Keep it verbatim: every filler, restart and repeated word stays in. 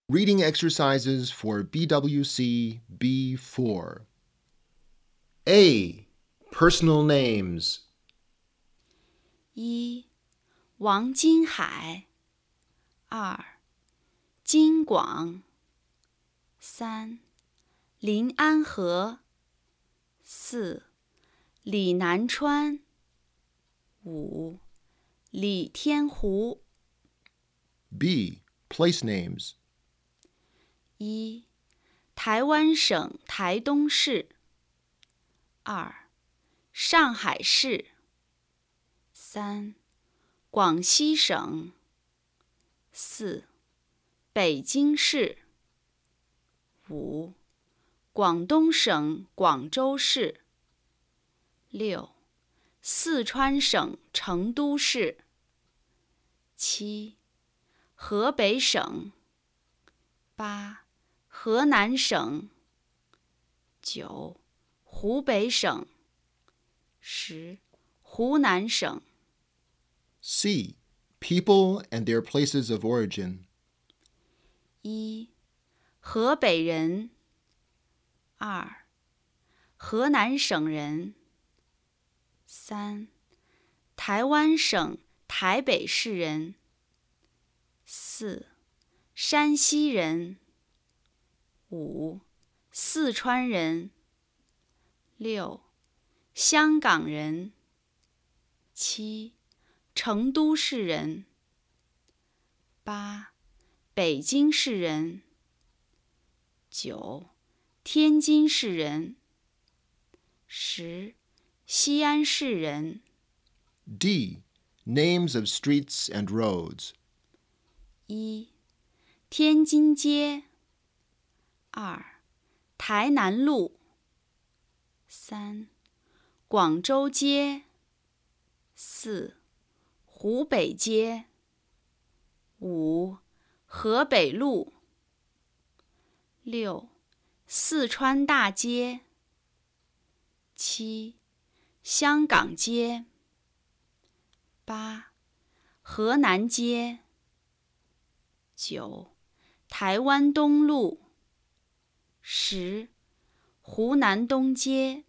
Reading exercises for B W C B four. A. Personal names. 一、王金海。二、金广。三、林安和。四、李南川。五、李天湖。 B. Place names. 一、台湾省台东市。二、上海市。三、广西省。四、北京市。五、广东省广州市。六、四川省成都市。七、河北省。八、河南省。九、湖北省。十、湖南省。 C. People and their places of origin. 一、河北人。二、河南省人。三、台湾省台北市人。四、山西人。五、四川人。六、香港人。七、成都市人。八、北京市人。九、天津市人。十、西安市人。 D. Names of streets and roads. 一、天津街。二、台南路。三、广州街。四、湖北街。五、河北路。六、四川大街。七、香港街。八、河南街。九、台湾东路。十、湖南东街。